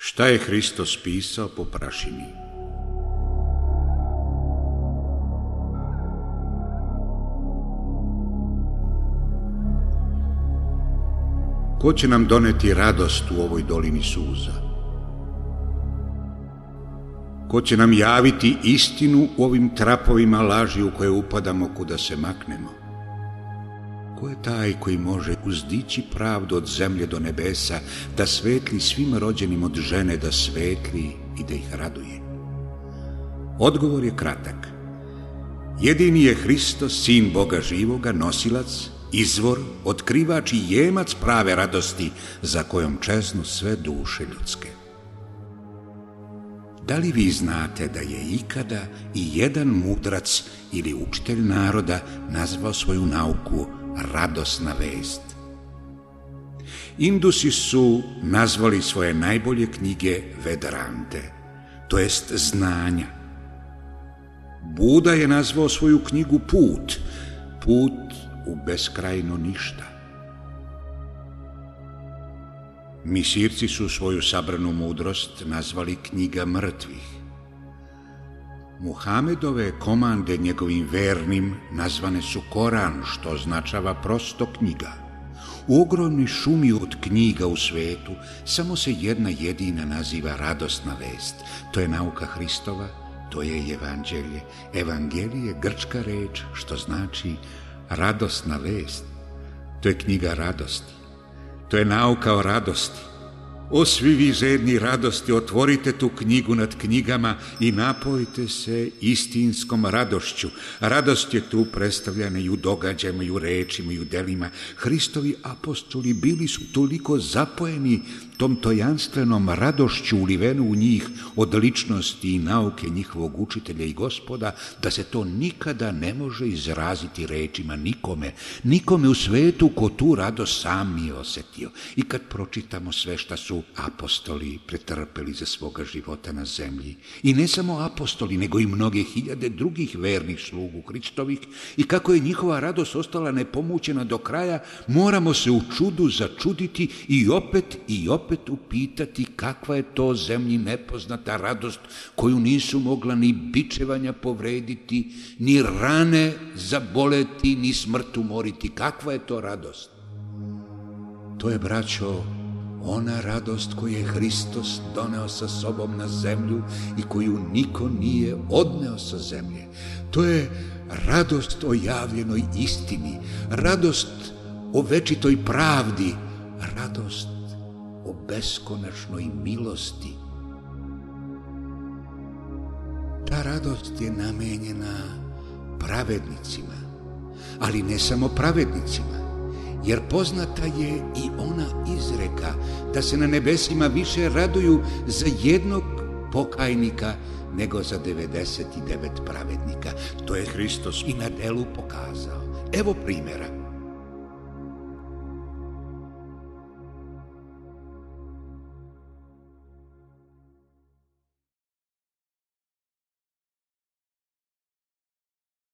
Šta je Hristos pisao po prašini? Ko će nam doneti radost u ovoj dolini suza? Ko će nam javiti istinu u ovim trapovima laži u koje upadamo kuda se maknemo? Ko je taj koji može uzdići pravdu od zemlje do nebesa, da svetli svim rođenim od žene, da svetli i da ih raduje? Odgovor je kratak. Jedini je Hristos, Sin Boga živoga, nosilac, izvor, otkrivač i jemac prave radosti za kojom čeznu sve duše ljudske. Da li vi znate da je ikada i jedan mudrac ili učitelj naroda nazvao svoju nauku radosna vest? Indusi su nazvali svoje najbolje knjige Vedrante, to jest znanja. Buda je nazvao svoju knjigu Put, put u beskrajno ništa. Misirci su svoju sabranu mudrost nazvali knjiga mrtvih. Muhamedove komande njegovim vernim nazvane su Koran, što označava prosto knjiga. U ogromnoj šumi od knjiga u svetu samo se jedna jedina naziva radosna vest. To je nauka Hristova, to je evanđelje. Evangelije je grčka reč što znači radosna vest. To je knjiga radosti. To je nauka o radosti. O svi vi žedni radosti, otvorite tu knjigu nad knjigama i napojite se istinskom radošću. Radost je tu predstavljena i u događajima, i u rečima, i u delima. Hristovi apostoli bili su toliko zapojeni tom tojanstvenom radošću ulivenu u njih od ličnosti i nauke njihovog učitelja i Gospoda, da se to nikada ne može izraziti rečima nikome u svetu ko tu radost sam nije osjetio. I kad pročitamo sve šta su apostoli pretrpeli za svoga života na zemlji, i ne samo apostoli, nego i mnoge hiljade drugih vernih slugu Hristovih, i kako je njihova radost ostala nepomućena do kraja, moramo se u čudu začuditi i opet upitati kakva je to zemlji nepoznata radost koju nisu mogla ni bičevanja povrediti, ni rane zaboleti, ni smrt umoriti. Kakva je to radost? To je, braćo, ona radost koju je Hristos doneo sa sobom na zemlju i koju niko nije odneo sa zemlje. To je radost o javljenoj istini, radost o večitoj pravdi, radost o beskonačnoj milosti. Ta radost je namenjena pravednicima, ali ne samo pravednicima, jer poznata je i ona izreka da se na nebesima više raduju za jednog pokajnika nego za 99 pravednika. To je Hristos i na delu pokazao. Evo primjera.